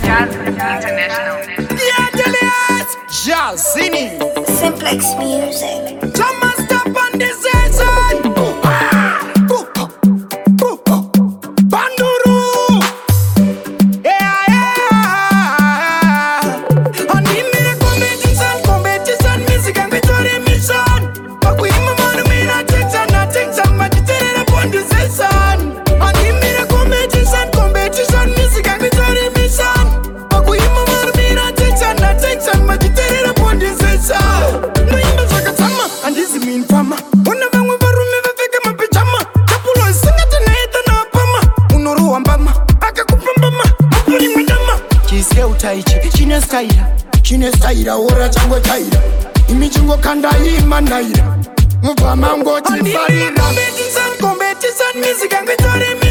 Jazz International. Yeah, Julius! Jazzini! Simplex Music. Come stop on this season! Banduru! Yeah, yeah! On the competition, music and victory mission. But we man, me not take some, but it's upon the season. On the competition, music and victory mission. But we man, me not take some, but it's upon the season. No, you don't take a summer, and this is mean farmer. Whenever we were room, we fake my pajama. Couple of singers and I don't know Pama. Unuru and Bama, Akakupama, pulling my dama. She's held tight, China style, or a jungle tire. Imaging Wakanda, Imanaira. Move a mango, competition, music and victory.